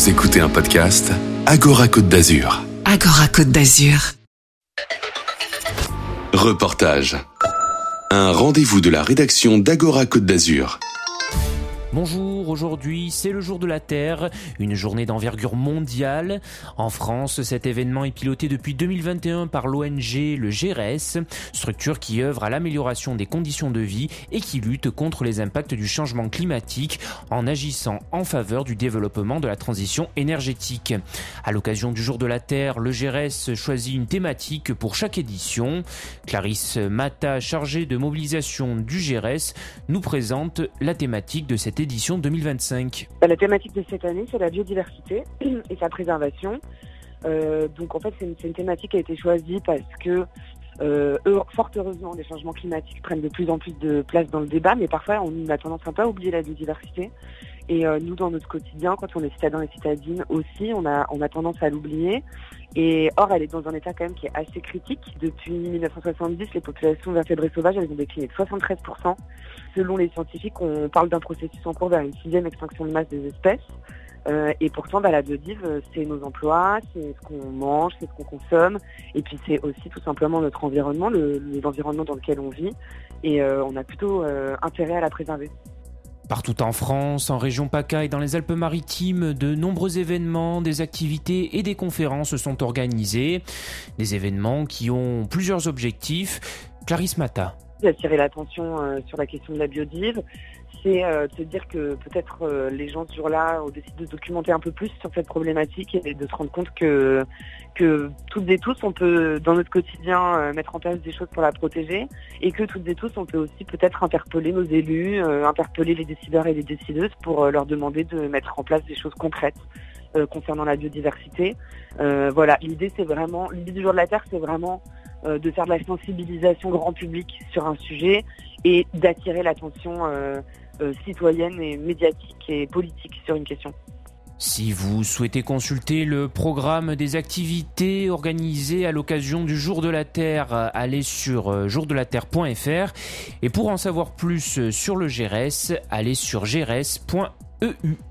Vous écoutez un podcast Agora Côte d'Azur. Agora Côte d'Azur. Reportage. Un rendez-vous de la rédaction d'Agora Côte d'Azur. Bonjour, aujourd'hui c'est le jour de la Terre, une journée d'envergure mondiale. En France, cet événement est piloté depuis 2021 par l'ONG le GERES, structure qui œuvre à l'amélioration des conditions de vie et qui lutte contre les impacts du changement climatique en agissant en faveur du développement de la transition énergétique. À l'occasion du jour de la Terre, le GERES choisit une thématique pour chaque édition. Clarisse Mata, chargée de mobilisation du GERES, nous présente la thématique de cette édition 2025. La thématique de cette année, c'est la biodiversité et sa préservation. Donc en fait, c'est une thématique qui a été choisie parce que, fort heureusement, les changements climatiques prennent de plus en plus de place dans le débat, mais parfois on a tendance un peu à oublier la biodiversité. Et nous, dans notre quotidien, quand on est citadin et citadine aussi, on a tendance à l'oublier. Et or, elle est dans un état quand même qui est assez critique. Depuis 1970, les populations d'invertébrés sauvages, elles ont décliné de 73%. Selon les scientifiques, on parle d'un processus en cours vers une 6e extinction de masse des espèces. Et pourtant, la biodive, c'est nos emplois, c'est ce qu'on mange, c'est ce qu'on consomme. Et puis, c'est aussi tout simplement notre environnement, l'environnement dans lequel on vit. Et on a plutôt intérêt à la préserver. Partout en France, en région PACA et dans les Alpes-Maritimes, de nombreux événements, des activités et des conférences sont organisés. Des événements qui ont plusieurs objectifs. Clarisse Mata. Attirer l'attention sur la question de la biodive, c'est de se dire que peut-être les gens ce jour-là ont décidé de documenter un peu plus sur cette problématique et de se rendre compte que toutes et tous, on peut dans notre quotidien mettre en place des choses pour la protéger et que toutes et tous, on peut aussi peut-être interpeller nos élus, interpeller les décideurs et les décideuses pour leur demander de mettre en place des choses concrètes concernant la biodiversité. Voilà, l'idée du jour de la Terre, c'est vraiment de faire de la sensibilisation grand public sur un sujet et d'attirer l'attention citoyenne et médiatique et politique sur une question. Si vous souhaitez consulter le programme des activités organisées à l'occasion du Jour de la Terre, allez sur jourdelaterre.fr et pour en savoir plus sur le GERES, allez sur geres.eu.